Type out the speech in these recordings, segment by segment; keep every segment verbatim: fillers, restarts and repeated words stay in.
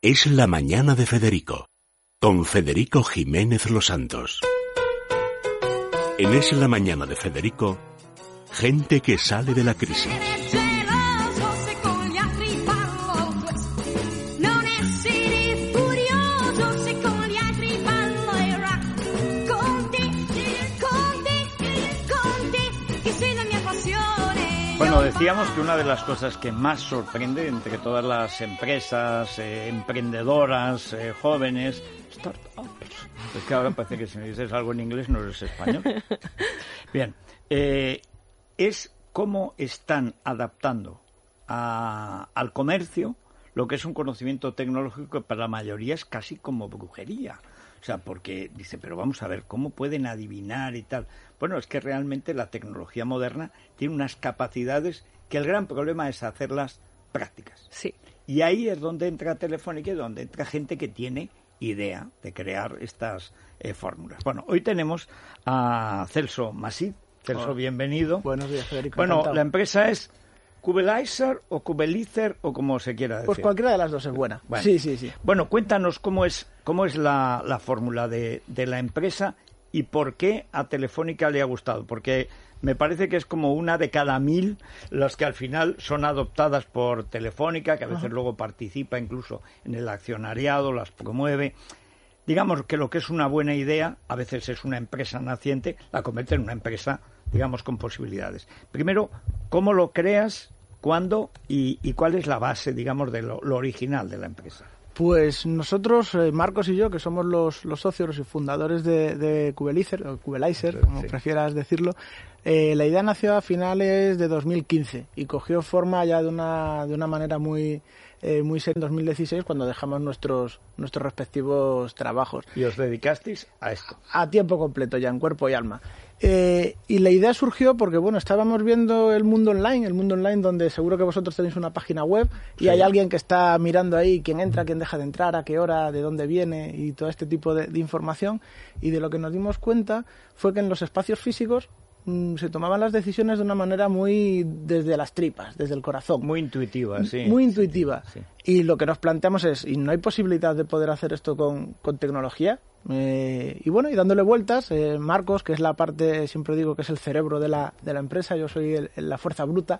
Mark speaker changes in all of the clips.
Speaker 1: Es la mañana de Federico, con Federico Jiménez Los Santos. En Es la mañana de Federico, gente que sale de la crisis.
Speaker 2: Bueno, decíamos que una de las cosas que más sorprende entre todas las empresas, eh, emprendedoras, eh, jóvenes, startups, es que ahora parece que si me dices algo en inglés no eres español. Bien, eh, es cómo están adaptando a, al comercio lo que es un conocimiento tecnológico que para la mayoría es casi como brujería. O sea, porque dice, pero vamos a ver, ¿cómo pueden adivinar y tal? Bueno, es que realmente la tecnología moderna tiene unas capacidades que el gran problema es hacerlas prácticas.
Speaker 3: Sí.
Speaker 2: Y ahí es donde entra Telefónica y donde entra gente que tiene idea de crear estas eh, fórmulas. Bueno, hoy tenemos a Celso Masip. Celso,
Speaker 4: Hola.
Speaker 2: Bienvenido.
Speaker 4: Buenos días, Federico.
Speaker 2: Bueno,
Speaker 4: encantado.
Speaker 2: la empresa es Cubelizer o Cubelizer o como se quiera decir.
Speaker 4: Pues cualquiera de las dos es buena.
Speaker 2: Bueno.
Speaker 4: Sí, sí, sí.
Speaker 2: Bueno, cuéntanos cómo es cómo es la, la fórmula de, de la empresa y por qué a Telefónica le ha gustado. Porque me parece que es como una de cada mil las que al final son adoptadas por Telefónica, que a veces Ajá. luego participa incluso en el accionariado, las promueve. Digamos que lo que es una buena idea, a veces es una empresa naciente, la convierte en una empresa, digamos, con posibilidades. Primero, ¿cómo lo creas? ¿Cuándo? Y, y ¿cuál es la base, digamos, de lo, lo original de la empresa?
Speaker 4: Pues nosotros, eh, Marcos y yo, que somos los, los socios y fundadores de, de Cubelizer, o Cubelizer, sí, como sí. prefieras decirlo, eh, la idea nació a finales de dos mil quince y cogió forma ya de una, de una manera muy... Eh, muy serio en dos mil dieciséis cuando dejamos nuestros nuestros respectivos trabajos.
Speaker 2: ¿Y os dedicasteis a esto?
Speaker 4: A tiempo completo ya, en cuerpo y alma. Eh, y la idea surgió porque, bueno, estábamos viendo el mundo online, el mundo online donde seguro que vosotros tenéis una página web y sí. hay alguien que está mirando ahí quién entra, quién deja de entrar, a qué hora, de dónde viene y todo este tipo de, de información. Y de lo que nos dimos cuenta fue que en los espacios físicos se tomaban las decisiones de una manera muy desde las tripas, desde el corazón.
Speaker 2: Muy intuitiva, sí.
Speaker 4: Muy intuitiva.
Speaker 2: Sí, sí.
Speaker 4: Y lo que nos planteamos es, ¿y no hay posibilidad de poder hacer esto con, con tecnología? Eh, y bueno, y dándole vueltas, eh, Marcos, que es la parte, siempre digo que es el cerebro de la, de la empresa, yo soy el, la fuerza bruta,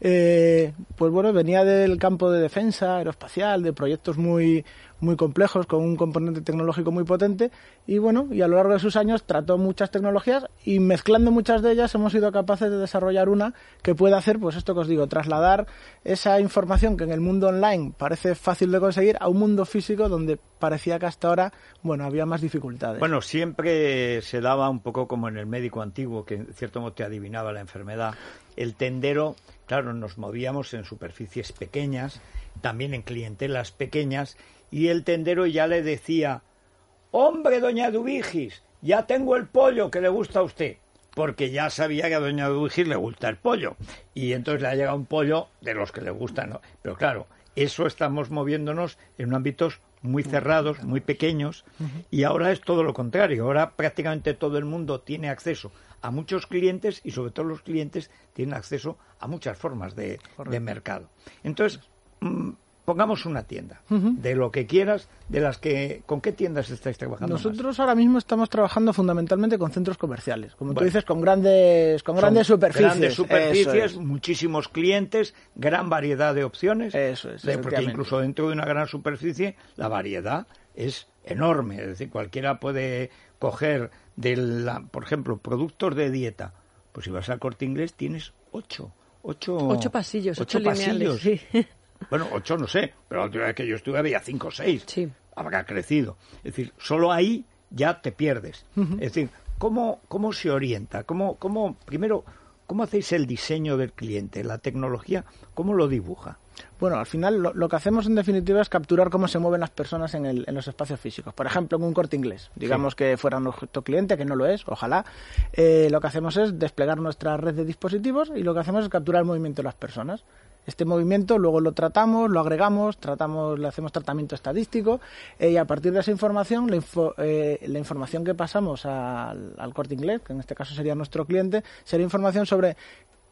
Speaker 4: eh, pues bueno, venía del campo de defensa aeroespacial, de proyectos muy muy complejos, con un componente tecnológico muy potente, y bueno, y a lo largo de sus años trató muchas tecnologías y mezclando muchas de ellas hemos sido capaces de desarrollar una que puede hacer, pues esto que os digo, trasladar esa información que en el mundo online parece fácil de conseguir a un mundo físico donde parecía que hasta ahora, bueno, había más dificultades.
Speaker 2: Bueno, siempre se daba un poco como en el médico antiguo, que en cierto modo te adivinaba la enfermedad. El tendero, claro, nos movíamos en superficies pequeñas, también en clientelas pequeñas, y el tendero ya le decía, hombre, doña Dubigis, ya tengo el pollo que le gusta a usted, porque ya sabía que a doña Dubigis le gusta el pollo, y entonces le ha llegado un pollo de los que le gustan, ¿no? Pero claro, eso estamos moviéndonos en ámbitos muy cerrados, muy pequeños, y ahora es todo lo contrario, ahora prácticamente todo el mundo tiene acceso a muchos clientes y sobre todo los clientes tienen acceso a muchas formas de, de mercado. Entonces, mmm, pongamos una tienda, uh-huh. de lo que quieras, de las que... ¿Con qué tiendas estáis trabajando
Speaker 4: Nosotros
Speaker 2: más?
Speaker 4: ahora mismo estamos trabajando fundamentalmente con centros comerciales, como bueno, tú dices, con grandes con grandes superficies.
Speaker 2: Grandes superficies, muchísimos clientes, gran variedad de opciones.
Speaker 4: Eso es,
Speaker 2: de, porque incluso dentro de una gran superficie la variedad es enorme. Es decir, cualquiera puede coger, de la, por ejemplo, productos de dieta. Pues si vas al Corte Inglés tienes ocho. Ocho,
Speaker 3: ocho pasillos, ocho,
Speaker 2: ocho
Speaker 3: lineales,
Speaker 2: pasillos.
Speaker 3: Sí.
Speaker 2: Bueno, ocho no sé, pero la última vez que yo estuve había cinco o seis.
Speaker 3: Sí.
Speaker 2: Habrá crecido. Es decir, solo ahí ya te pierdes. Uh-huh. Es decir, ¿cómo, cómo se orienta? ¿Cómo, cómo, primero, ¿cómo hacéis el diseño del cliente? La tecnología, ¿cómo lo dibuja?
Speaker 4: Bueno, al final lo, lo que hacemos en definitiva es capturar cómo se mueven las personas en, el, en los espacios físicos. Por ejemplo, en un Corte Inglés, digamos sí. que fuera nuestro cliente, que no lo es, ojalá. Eh, lo que hacemos es desplegar nuestra red de dispositivos y lo que hacemos es capturar el movimiento de las personas. Este movimiento luego lo tratamos, lo agregamos, tratamos, le hacemos tratamiento estadístico eh, y a partir de esa información, la, info, eh, la información que pasamos al, al Corte Inglés, que en este caso sería nuestro cliente, sería información sobre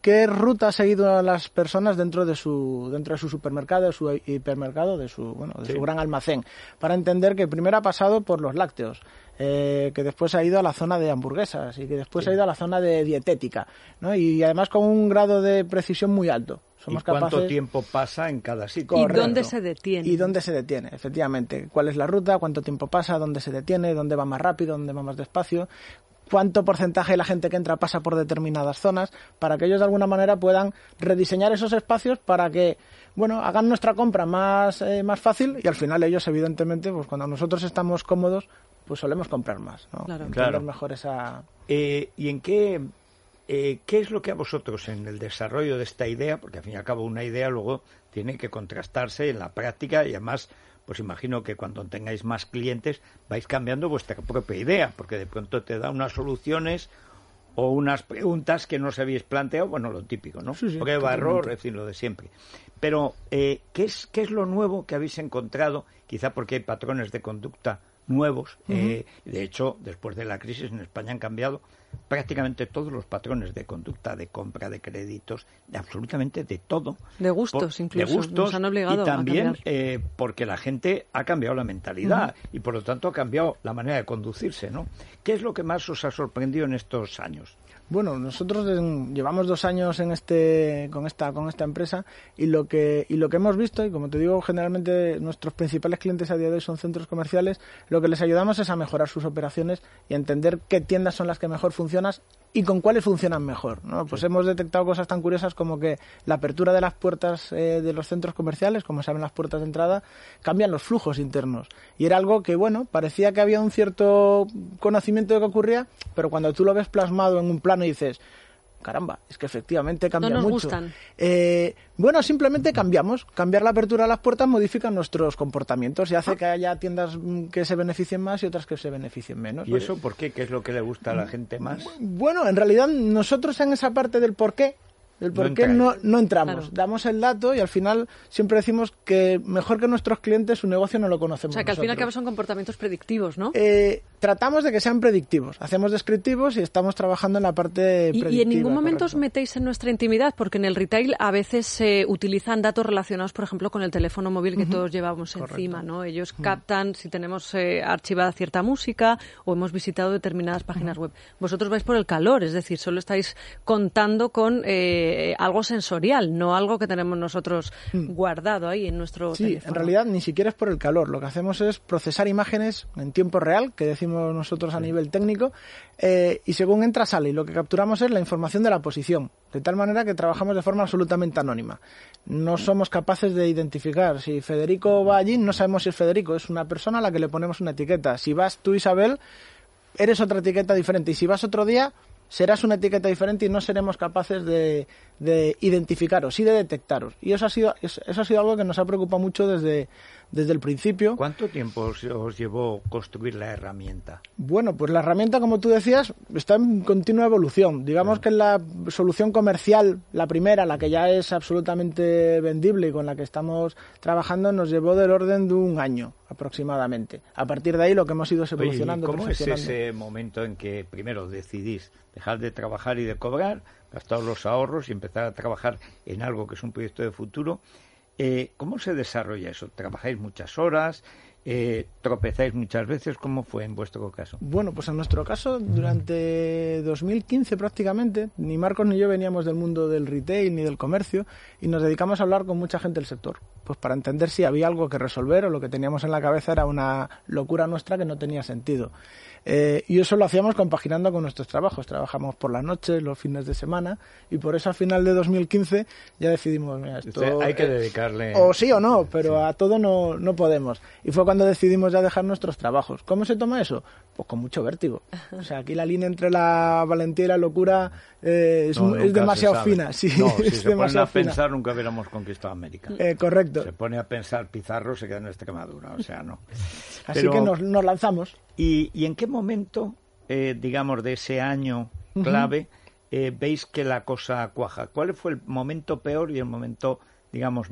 Speaker 4: qué ruta ha seguido a las personas dentro de su dentro de su supermercado, de su hipermercado, de su bueno, de sí. su gran almacén, para entender que primero ha pasado por los lácteos, eh, que después ha ido a la zona de hamburguesas y que después sí. ha ido a la zona de dietética, ¿no? Y además con un grado de precisión muy alto. Somos
Speaker 2: ¿Y cuánto
Speaker 4: capaces...
Speaker 2: tiempo pasa en cada sitio?
Speaker 3: Correcto. ¿Y dónde se detiene?
Speaker 4: Y dónde se detiene, efectivamente. ¿Cuál es la ruta? ¿Cuánto tiempo pasa? ¿Dónde se detiene? ¿Dónde va más rápido? ¿Dónde va más despacio? ¿Cuánto porcentaje de la gente que entra pasa por determinadas zonas? Para que ellos de alguna manera puedan rediseñar esos espacios para que, bueno, hagan nuestra compra más, eh, más fácil y al final ellos, evidentemente, pues cuando nosotros estamos cómodos, pues solemos comprar más, ¿no?
Speaker 3: Claro.
Speaker 4: Entender
Speaker 2: Claro.
Speaker 4: mejor esa...
Speaker 2: Eh, ¿Y en qué, eh, qué es lo que a vosotros en el desarrollo de esta idea, porque al fin y al cabo una idea luego tiene que contrastarse en la práctica y además... pues imagino que cuando tengáis más clientes vais cambiando vuestra propia idea, porque de pronto te da unas soluciones o unas preguntas que no os habéis planteado, bueno, lo típico, ¿no?
Speaker 4: Sí, sí,
Speaker 2: Prueba,
Speaker 4: totalmente.
Speaker 2: error, es decir, lo de siempre. Pero, eh, ¿qué es, qué es lo nuevo que habéis encontrado? Quizá porque hay patrones de conducta nuevos. Uh-huh. eh, de hecho, después de la crisis en España han cambiado prácticamente todos los patrones de conducta, de compra, de créditos, de absolutamente de todo.
Speaker 3: De gustos,
Speaker 2: por,
Speaker 3: incluso.
Speaker 2: De gustos,
Speaker 3: nos han obligado
Speaker 2: y también
Speaker 3: a cambiar.
Speaker 2: eh, porque la gente ha cambiado la mentalidad
Speaker 3: uh-huh.
Speaker 2: y por lo tanto ha cambiado la manera de conducirse, ¿no? ¿Qué es lo que más os ha sorprendido en estos años?
Speaker 4: Bueno, nosotros en, llevamos dos años en este con esta con esta empresa y lo que y lo que hemos visto, y como te digo, generalmente nuestros principales clientes a día de hoy son centros comerciales, lo que les ayudamos es a mejorar sus operaciones y a entender qué tiendas son las que mejor funcionan y con cuáles funcionan mejor, ¿no? Pues sí. hemos detectado cosas tan curiosas como que la apertura de las puertas eh, de los centros comerciales, como se abren las puertas de entrada, cambian los flujos internos. Y era algo que, bueno, parecía que había un cierto conocimiento de lo que ocurría, pero cuando tú lo ves plasmado en un plano y dices, caramba, es que efectivamente cambia
Speaker 3: no nos
Speaker 4: mucho.
Speaker 3: Gustan.
Speaker 4: Eh, bueno, simplemente cambiamos. Cambiar la apertura de las puertas modifica nuestros comportamientos y hace que haya tiendas que se beneficien más y otras que se beneficien menos.
Speaker 2: ¿Y eso por qué? ¿Qué es lo que le gusta a la gente más?
Speaker 4: Bueno, en realidad nosotros en esa parte del por qué, del por qué no, no entramos.
Speaker 3: Claro.
Speaker 4: Damos el dato y al final siempre decimos que mejor que nuestros clientes su negocio no lo conocemos.
Speaker 3: O sea, que
Speaker 4: nosotros.
Speaker 3: al fin y al cabo son comportamientos predictivos, ¿no?
Speaker 4: Eh, tratamos de que sean predictivos. Hacemos descriptivos y estamos trabajando en la parte
Speaker 3: y,
Speaker 4: predictiva.
Speaker 3: Y en ningún momento
Speaker 4: correcto.
Speaker 3: os metéis en nuestra intimidad, porque en el retail a veces se eh, utilizan datos relacionados, por ejemplo, con el teléfono móvil que uh-huh. todos llevamos correcto. Encima, ¿no? Ellos uh-huh. captan si tenemos eh, archivada cierta música o hemos visitado determinadas páginas uh-huh. web. Vosotros vais por el calor, es decir, solo estáis contando con eh, algo sensorial, no algo que tenemos nosotros uh-huh. guardado ahí en nuestro
Speaker 4: sí,
Speaker 3: teléfono.
Speaker 4: En realidad ni siquiera es por el calor. Lo que hacemos es procesar imágenes en tiempo real, que decimos nosotros a nivel técnico, eh, y según entra sale, y lo que capturamos es la información de la posición, de tal manera que trabajamos de forma absolutamente anónima. No somos capaces de identificar. Si Federico va allí, no sabemos si es Federico, es una persona a la que le ponemos una etiqueta. Si vas tú, Isabel, eres otra etiqueta diferente, y si vas otro día, serás una etiqueta diferente y no seremos capaces de, de identificaros y de detectaros. Y eso ha sido eso, eso ha sido algo que nos ha preocupado mucho desde, desde el principio.
Speaker 2: ¿Cuánto tiempo os, os llevó construir la herramienta?
Speaker 4: Bueno, pues la herramienta, como tú decías, está en continua evolución. Digamos sí. que la solución comercial, la primera, la que ya es absolutamente vendible y con la que estamos trabajando, nos llevó del orden de un año aproximadamente. A partir de ahí lo que hemos ido es evolucionando.
Speaker 2: Oye, ¿cómo es ese momento en que primero decidís dejar de trabajar y de cobrar, gastar los ahorros y empezar a trabajar en algo que es un proyecto de futuro? Eh, ¿Cómo se desarrolla eso? ¿Trabajáis muchas horas? Eh, ¿Tropezáis muchas veces? ¿Cómo fue en vuestro caso?
Speaker 4: Bueno, pues en nuestro caso, durante dos mil quince prácticamente, ni Marcos ni yo veníamos del mundo del retail ni del comercio y nos dedicamos a hablar con mucha gente del sector, pues para entender si había algo que resolver o lo que teníamos en la cabeza era una locura nuestra que no tenía sentido. Eh, y eso lo hacíamos compaginando con nuestros trabajos. Trabajamos por las noches, los fines de semana, y por eso al final de dos mil quince ya decidimos, mira, esto...
Speaker 2: Usted, hay que dedicarle...
Speaker 4: O sí o no, pero sí. a todo no, no podemos. Y fue cuando decidimos ya dejar nuestros trabajos. ¿Cómo se toma eso? Pues con mucho vértigo. O sea, aquí la línea entre la valentía y la locura eh, es, no, es demasiado fina. Sí,
Speaker 2: no, si
Speaker 4: es
Speaker 2: se
Speaker 4: demasiado
Speaker 2: pone a
Speaker 4: fina.
Speaker 2: pensar, nunca hubiéramos conquistado América.
Speaker 4: Eh, correcto.
Speaker 2: Se pone a pensar Pizarro, se queda en Extremadura, o sea, no.
Speaker 4: Así
Speaker 2: pero,
Speaker 4: que nos, nos lanzamos.
Speaker 2: ¿Y, y en qué momento... Eh, digamos, de ese año clave, uh-huh. eh, veis que la cosa cuaja? ¿Cuál fue el momento peor y el momento, digamos, mejor?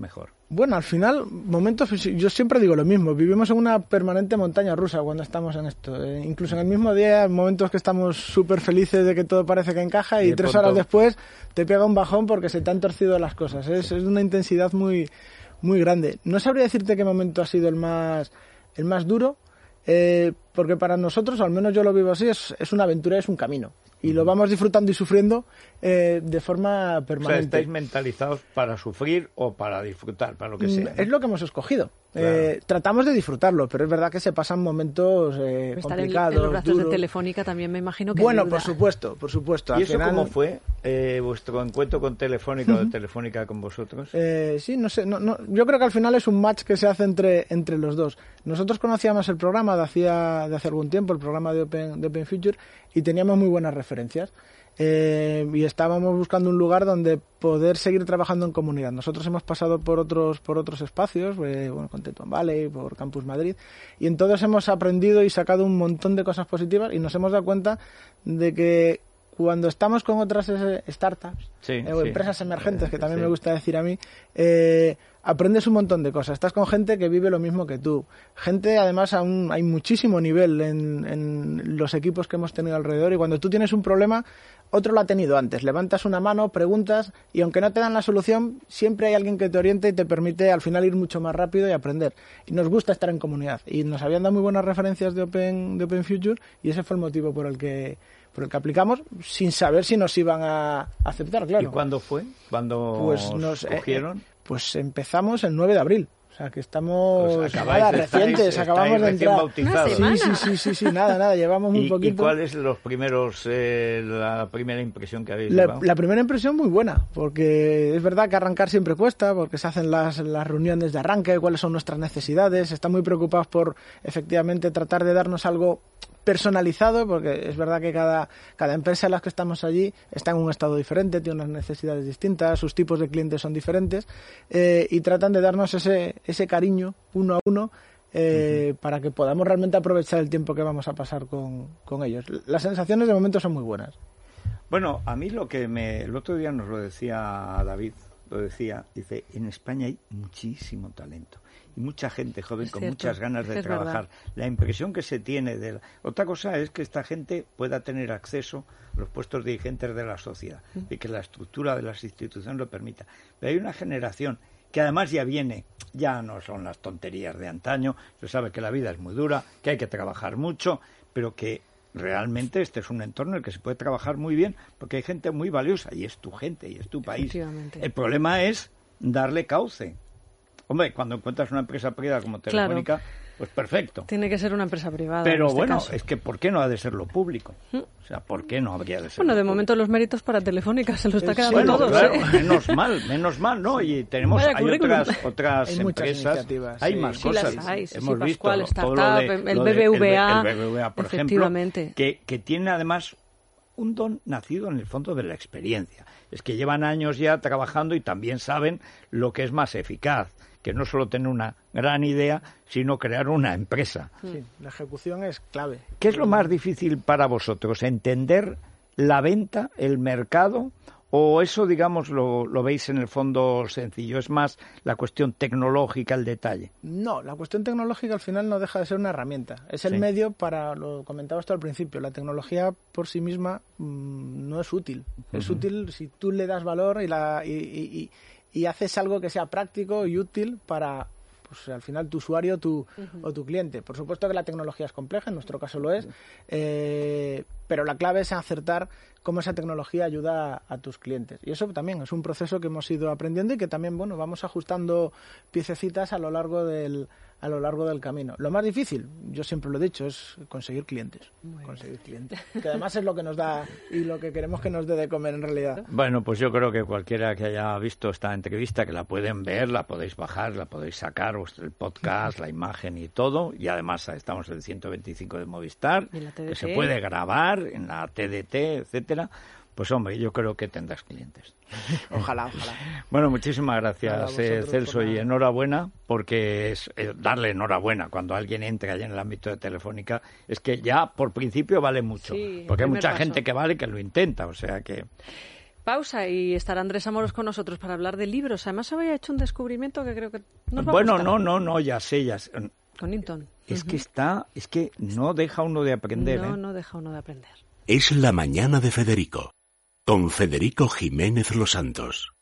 Speaker 4: Bueno, al final, momentos, yo siempre digo lo mismo, vivimos en una permanente montaña rusa cuando estamos en esto. Eh, incluso en el mismo día, momentos que estamos súper felices de que todo parece que encaja y, y tres horas después te pega un bajón porque se te han torcido las cosas. Es, es una intensidad muy, muy grande. No sabría decirte qué momento ha sido el más, el más duro, eh, porque para nosotros, al menos yo lo vivo así, es, es una aventura, es un camino. Y lo vamos disfrutando y sufriendo eh, de forma permanente.
Speaker 2: O sea, estáis mentalizados para sufrir o para disfrutar, para lo que sea, ¿no?
Speaker 4: Es lo que hemos escogido. Claro. Eh, tratamos de disfrutarlo, pero es verdad que se pasan momentos eh,
Speaker 3: Estar
Speaker 4: complicados,
Speaker 3: en, en los brazos
Speaker 4: duros.
Speaker 3: de Telefónica también me imagino que
Speaker 4: Bueno,
Speaker 3: ayuda.
Speaker 4: por supuesto, por supuesto.
Speaker 2: ¿Y
Speaker 4: Al
Speaker 2: eso
Speaker 4: final...
Speaker 2: cómo fue eh, vuestro encuentro con Telefónica o de Telefónica con vosotros?
Speaker 4: Eh, sí, no sé. No, no, yo creo que al final es un match que se hace entre, entre los dos. Nosotros conocíamos el programa de, hacía, de hace algún tiempo, el programa de Open, de Open Future, y teníamos muy buenas referencias. Eh, y estábamos buscando un lugar donde poder seguir trabajando en comunidad. Nosotros hemos pasado por otros por otros espacios, eh, bueno, con Tetuán Valley, por Campus Madrid, y en todos hemos aprendido y sacado un montón de cosas positivas y nos hemos dado cuenta de que cuando estamos con otras eh, startups
Speaker 2: sí,
Speaker 4: eh, o
Speaker 2: sí.
Speaker 4: empresas emergentes, que también
Speaker 2: sí.
Speaker 4: me gusta decir a mí, eh, aprendes un montón de cosas. Estás con gente que vive lo mismo que tú. Gente, además, aún hay muchísimo nivel en, en los equipos que hemos tenido alrededor, y cuando tú tienes un problema, otro lo ha tenido antes. Levantas una mano, preguntas, y aunque no te dan la solución, siempre hay alguien que te oriente y te permite al final ir mucho más rápido y aprender. Y nos gusta estar en comunidad. Y nos habían dado muy buenas referencias de Open, de Open Future, y ese fue el motivo por el que por el que aplicamos, sin saber si nos iban a aceptar, claro.
Speaker 2: ¿Y cuándo fue? ¿Cuándo
Speaker 4: pues nos
Speaker 2: cogieron?
Speaker 4: Eh, pues empezamos el nueve de abril. O sea, que estamos
Speaker 2: pues
Speaker 4: nada, recientes,
Speaker 2: estáis,
Speaker 4: acabamos
Speaker 2: estáis
Speaker 4: de entrar.
Speaker 2: Sí,
Speaker 4: sí, sí, sí, sí, nada, nada, llevamos muy
Speaker 2: ¿Y,
Speaker 4: poquito.
Speaker 2: ¿Y cuál es los primeros, eh, la primera impresión que habéis
Speaker 4: la,
Speaker 2: llevado?
Speaker 4: La primera impresión muy buena, porque es verdad que arrancar siempre cuesta, porque se hacen las, las reuniones de arranque, cuáles son nuestras necesidades, están muy preocupados por efectivamente tratar de darnos algo personalizado, porque es verdad que cada, cada empresa en la que estamos allí está en un estado diferente, tiene unas necesidades distintas, sus tipos de clientes son diferentes, eh, y tratan de darnos ese, ese cariño uno a uno eh, uh-huh. para que podamos realmente aprovechar el tiempo que vamos a pasar con, con ellos. Las sensaciones de momento son muy buenas.
Speaker 2: Bueno, a mí lo que me... El otro día nos lo decía David, lo decía, dice, en España hay muchísimo talento. Y mucha gente joven
Speaker 3: es
Speaker 2: con
Speaker 3: cierto,
Speaker 2: muchas ganas de
Speaker 3: es
Speaker 2: trabajar.
Speaker 3: Verdad.
Speaker 2: La impresión que se tiene de... La... Otra cosa es que esta gente pueda tener acceso a los puestos dirigentes de la sociedad mm. y que la estructura de las instituciones lo permita. Pero hay una generación que además ya viene, ya no son las tonterías de antaño, se sabe que la vida es muy dura, que hay que trabajar mucho, pero que realmente este es un entorno en el que se puede trabajar muy bien porque hay gente muy valiosa y es tu gente y es tu país. El problema es darle cauce. Hombre, cuando encuentras una empresa privada como Telefónica, claro, pues perfecto.
Speaker 3: Tiene que ser una empresa privada.
Speaker 2: Pero
Speaker 3: en este
Speaker 2: bueno,
Speaker 3: caso.
Speaker 2: es que ¿por qué no ha de ser lo público? ¿Mm? O sea, ¿por qué no habría de ser
Speaker 3: Bueno,
Speaker 2: lo
Speaker 3: de
Speaker 2: público?
Speaker 3: momento los méritos para Telefónica se lo está quedando
Speaker 2: bueno,
Speaker 3: todos.
Speaker 2: Claro,
Speaker 3: ¿eh?
Speaker 2: menos mal, menos mal, ¿no? Y tenemos,
Speaker 3: Vaya
Speaker 2: hay
Speaker 3: currículum.
Speaker 2: otras, otras
Speaker 4: hay
Speaker 2: empresas, hay
Speaker 4: sí.
Speaker 2: más
Speaker 3: sí,
Speaker 2: cosas.
Speaker 3: Las hay, sí,
Speaker 2: Hemos
Speaker 3: sí,
Speaker 2: visto
Speaker 3: Pascual,
Speaker 2: lo,
Speaker 3: Startup,
Speaker 2: todo lo de,
Speaker 3: el
Speaker 2: lo de,
Speaker 3: B B V A,
Speaker 2: el, el B B V A, por ejemplo, que, que tiene además un don nacido en el fondo de la experiencia. Es que llevan años ya trabajando y también saben lo que es más eficaz, que no solo tener una gran idea, sino crear una empresa.
Speaker 4: Sí, la ejecución es clave.
Speaker 2: ¿Qué es lo más difícil para vosotros? ¿Entender la venta, el mercado? ¿O eso, digamos, lo, lo veis en el fondo sencillo? ¿Es más la cuestión tecnológica, el detalle?
Speaker 4: No, la cuestión tecnológica al final no deja de ser una herramienta. Es el sí. medio para, lo comentabas tú al principio, la tecnología por sí misma mmm, no es útil. Uh-huh. Es útil si tú le das valor y, la, y, y, y, y haces algo que sea práctico y útil para... pues al final tu usuario tu, uh-huh. o tu cliente. Por supuesto que la tecnología es compleja, en nuestro caso lo es, eh, pero la clave es acertar cómo esa tecnología ayuda a, a tus clientes. Y eso también es un proceso que hemos ido aprendiendo y que también, bueno, vamos ajustando piececitas a lo largo del a lo largo del camino. Lo más difícil, yo siempre lo he dicho, es conseguir clientes. Muy conseguir bien. clientes. Que además es lo que nos da y lo que queremos que nos dé de comer en realidad.
Speaker 2: Bueno, pues yo creo que cualquiera que haya visto esta entrevista, que la pueden ver, la podéis bajar, la podéis sacar, el podcast, la imagen y todo. Y además estamos en el ciento veinticinco de Movistar, que se puede grabar en la T D T, etcétera. Pues hombre, yo creo que tendrás clientes.
Speaker 4: Ojalá, ojalá.
Speaker 2: Bueno, muchísimas gracias, eh, Celso, y enhorabuena, porque es eh, darle enhorabuena cuando alguien entra allá en el ámbito de Telefónica, es que ya por principio vale mucho,
Speaker 3: sí,
Speaker 2: porque hay mucha
Speaker 3: paso.
Speaker 2: gente que vale que lo intenta, o sea que...
Speaker 3: Pausa y estará Andrés Amorós con nosotros para hablar de libros. Además, había hecho un descubrimiento que creo que nos va
Speaker 2: bueno,
Speaker 3: a gustar.
Speaker 2: no, no, no, ya sé, ya sé.
Speaker 3: Con Hinton.
Speaker 2: Es
Speaker 3: Uh-huh.
Speaker 2: que está, es que no deja uno de aprender.
Speaker 3: No,
Speaker 2: ¿eh?
Speaker 3: no deja uno de aprender.
Speaker 1: Es la mañana de Federico, con Federico Jiménez Los Santos.